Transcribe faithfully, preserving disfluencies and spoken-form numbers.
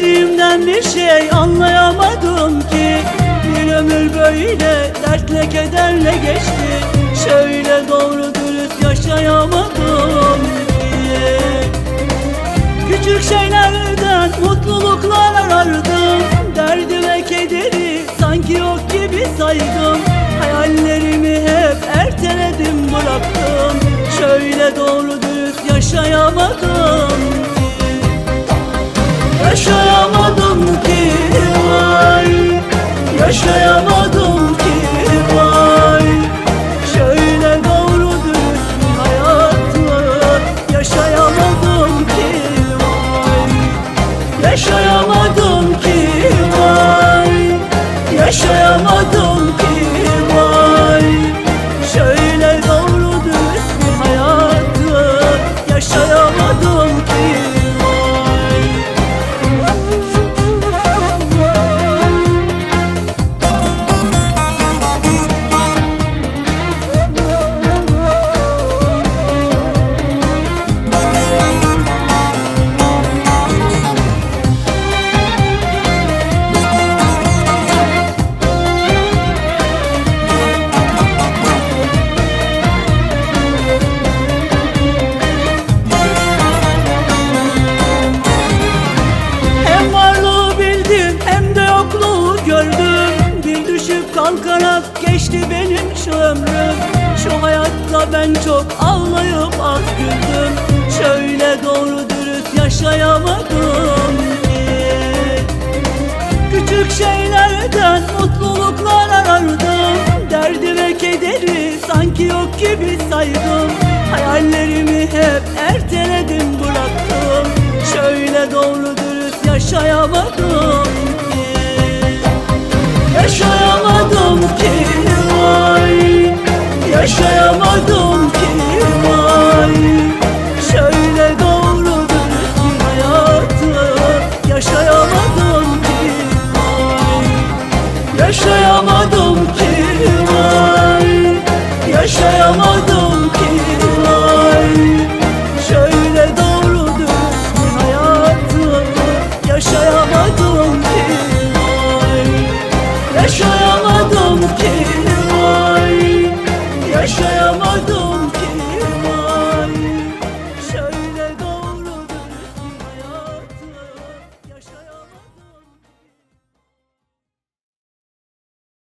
Sevdiğimden bir şey anlayamadım ki, bir ömür böyle dertle kederle geçti. Şöyle doğru dürüst yaşayamadım ki. Küçük şeylerden mutluluklar arardım, derdi ve kederi sanki yok gibi saydım. Hayallerimi hep erteledim bıraktım, şöyle doğru dürüst yaşayamadım ki. Yaşayamadım ki vay, yaşayamadım ki vay. Şöyle doğru dürüst bir hayatı yaşayamadım ki vay. Yaşayamadım ki vay, yaşayamadım ki vay. Şöyle doğru dürüst bir hayatı yaşayamadım ki vay. Kalkarak geçti benim şu ömrüm, şu hayatta ben çok ağlayıp az güldüm. Şöyle doğru dürüst yaşayamadım ki. Küçük şeylerden mutluluklar arardım, derdi ve kederi sanki yok gibi saydım. Hayallerimi hep erteledim bıraktım, şöyle doğru dürüst yaşayamadım ki. Yaşayamadım ki vay, yaşayamadım ki